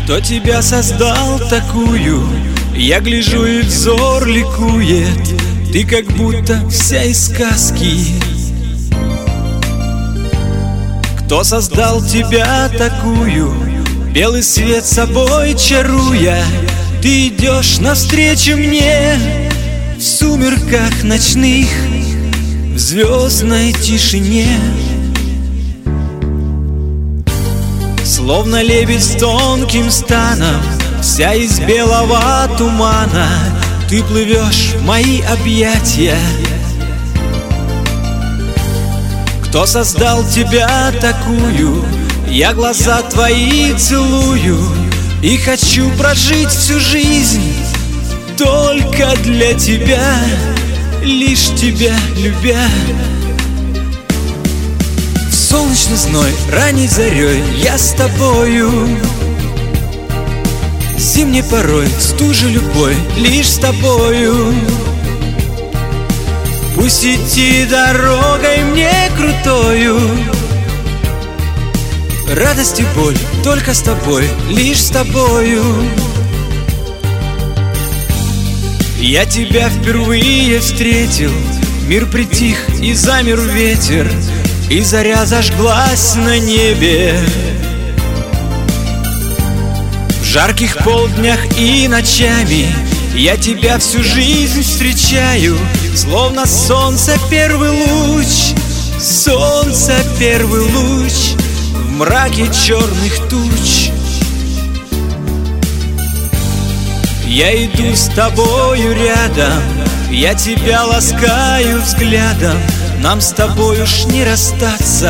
Кто тебя создал такую? Я гляжу, и взор ликует. Ты как будто вся из сказки. Кто создал тебя такую? Белый свет собой чаруя, ты идешь навстречу мне в сумерках ночных, в звездной тишине. Словно лебедь с тонким станом, вся из белого тумана, ты плывешь в мои объятия. Кто создал тебя такую? Я глаза твои целую и хочу прожить всю жизнь только для тебя, лишь тебя любя. В солнечный зной ранней зарей я с тобою, зимней порой стужи любой лишь с тобою. Пусть идти дорогой мне крутою, радость и боль только с тобой, лишь с тобою. Я тебя впервые встретил, мир притих и замер ветер, и заря зажглась на небе. В жарких полднях и ночами я тебя всю жизнь встречаю, словно солнце первый луч, солнце первый луч в мраке черных туч. Я иду с тобою рядом, я тебя ласкаю взглядом, нам с тобой уж не расстаться.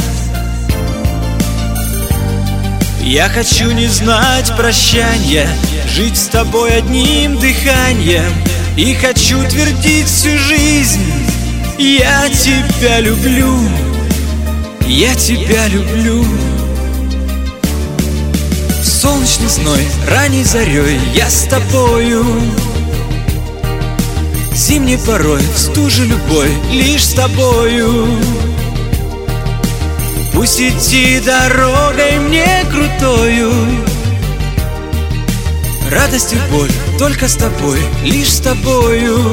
Я хочу не знать прощания, жить с тобой одним дыханием, и хочу твердить всю жизнь: я тебя люблю, я тебя люблю. В солнечный зной ранней зарей я с тобою, зимней порой в стуже любой лишь с тобою. Пусть идти дорогой мне крутою, радость и боль только с тобой, лишь с тобою.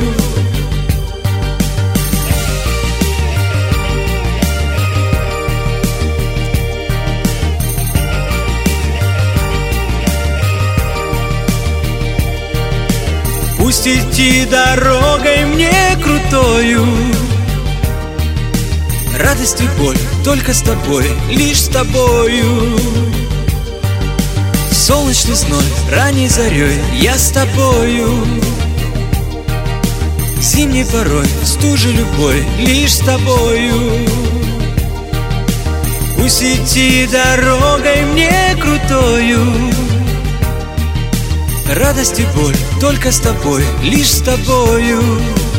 Пусть идти дорогой мне крутою, радость и боль только с тобой, лишь с тобою. Солнечный зной ранней зарей я с тобою, зимней порой стужи любой лишь с тобою. Пусть идти дорогой мне крутою, радость и боль только с тобой, лишь с тобою.